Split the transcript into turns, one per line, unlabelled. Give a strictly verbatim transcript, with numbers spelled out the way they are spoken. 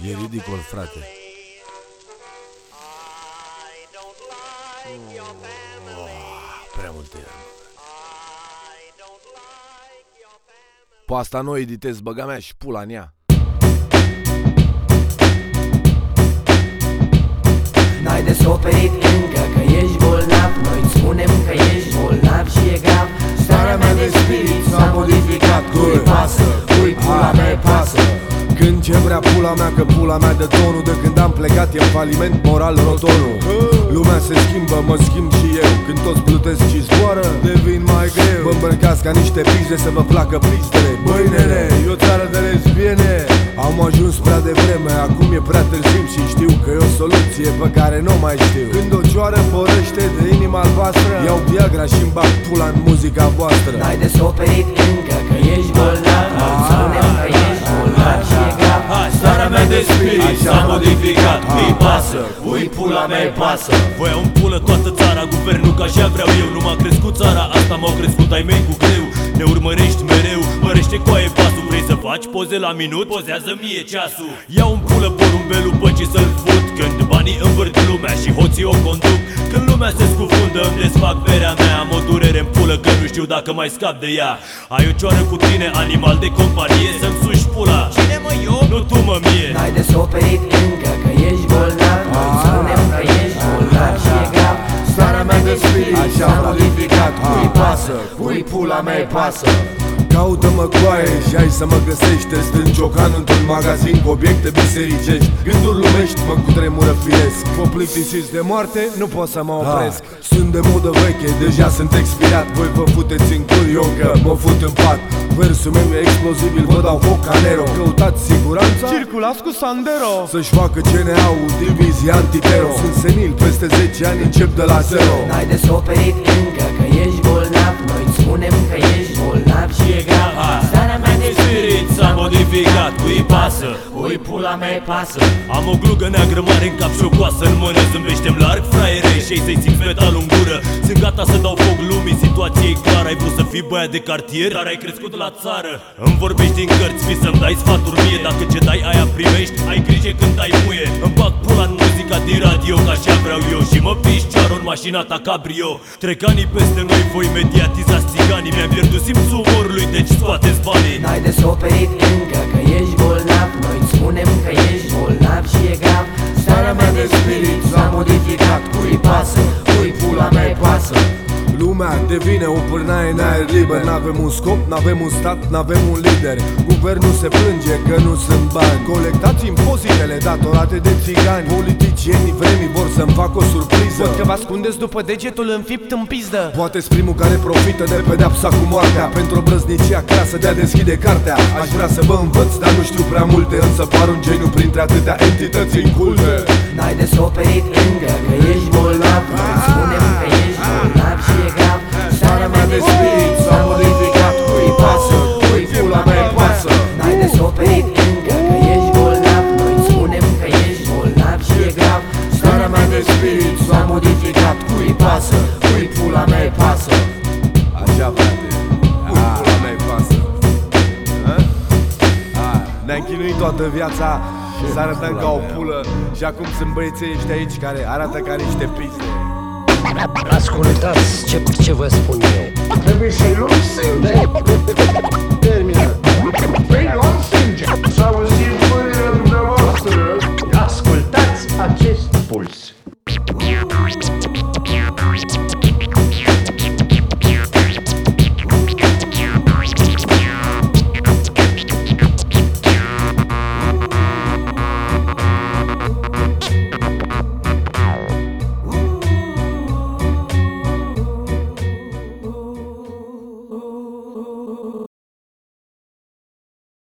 E ridicol, frate. Prea multe iarbă. Pe asta nu editez, băga mea și pula în ea.
N-ai descoperit încă că ești bolnav. Noi-ți spunem că ești bolnav și e grav. Starea mea de spirit s-a modificat. Cui pasă, cui pula mea pasă.
Când ce vrea pula mea, că pula mea de tonul. De când am plecat e faliment moral rotonul. Lumea se schimbă, mă schimb și eu. Când toți plutesc și zboară, devin mai greu. Vă îmbrăcați ca niște pizde să vă placă pistele. Băi nene, e o țară de lesbiene. Am ajuns prea devreme, acum e prea târziu. Și știu că e o soluție pe care nu mai știu. Când o cioară porăște de inima albastră, iau Viagra și-mi bag pula în muzica voastră.
N-ai descoperit încă că ești bolnav. Noi spunem că ești bolnav și e grav.
Starea mea de spirit s-a modificat. Cui pasă, cui pula mea pasă. Voiau în pulă toată țara, guvernul ca așa vreau eu. Nu m-a crescut țara asta, m-au crescut ai mei cu greu. Ne urmărești mereu, mărește coaie pasul. Vrei să faci poze la minut? Pozează mie ceasul. Iau în pulă porumbelul pe ce să-l fut. Când banii învârt lumea și hoții o conduc. Când lumea se scufundă îmi desfac berea mea. Am o durere în pulă că nu știu dacă mai scap de ea. Ai o cioară cu tine, animal de companie, să-mi suși pula. Cine mă, eu? Nu tu mă mie.
N-ai descoperit încă că ești bolnav. Noi spunem că ești bolnav și e grav. Starea mea de spirit s-a modificat. Cui pasă, cui pula mea pasă.
Caută-mă coaie și hai să mă găsești. Te strâng ciocan într-un magazin cu obiecte bisericești. Gânduri lumești mă cutremură firesc. Mă plictisiți de moarte, nu pot să mă opresc. Sunt de modă veche, deja sunt expirat. Voi vă futeți în cur, eu că mă fut în pat. Versul meu e explozibil, vă dau foc ca Nero. Căutați siguranța,
circulați cu Sandero.
să-și facă C N A-ul divizia antitero. Sunt senil, peste zece ani încep de la zero.
N-ai descoperit încă că ești bolnav. Noi-ți spunem că ești bolnav și e grav. Starea mea de
Spirit s-a modificat. Cui pasă,
cui pula mea pasă.
am o glugă neagră mare în cap și o coasă în mână. Zâmbește-mi larg, fraiere, și ei să-i simt metalul în gură. Sunt gata să dau foc lumii, situația e clară. Ai vrut să fii băiat de cartier, dar ai crescut la țară. Îmi vorbești din cărți, fii să-mi dai sfaturi mie. Dacă ce dai aia primești, ai grijă când dai muie. Îmi bag pula în muzica din radio, ca așa vreau eu. Și mă piși ceară în mașina ta cabrio. Trec anii peste noi, voi mediatizați țiganii. Mi-am pierdut simțul umorului, deci scoateți banii.
N-ai descoperit încă că ești bolnav. Noi-ți spunem că ești bolnav și e grav. Starea mea de spirit s-a modificat. Cui pasă, cui pula mea pasă.
Lumea devine o pârnaie în aer liber. N-avem un scop, n-avem un stat, n-avem un lider. Guvernul se plânge că nu sunt bani. Colectați impozitele datorate de țigani. Politicienii vremii vor să-mi fac o surpriză.
Văd că vă ascundeți după degetul înfipt în pizdă.
Poate-s primul care profită de pedeapsa cu moartea. Pentru o brăznicia crasă de a deschide cartea. Aș vrea să vă învăț, dar nu știu prea multe. Însă par un geniu printre atâtea entități inculte.
N-ai descoperit încă că ești bolnav. Noi-ți spunem că ești bolnav și e grav. Starea mea de spirit s-a modificat. Cui pasă, cui pula mea pasă. N-ai descoperit încă că ești bolnav. Noi-ți spunem că ești bolnav și e grav. Starea mea de spirit s-a modificat. Cui pasă, cui pula mea pasă.
Așa, frate, cui pula mea pasă. Ne-am chinuit toată viața să arătăm ca o pulă. Și acum sunt băieții ăștia aici care arată ca niște pizde.
Ascultați ce, ce vă spun eu.
Trebuie să-i luăm sânge. Termină. Păi luăm sânge.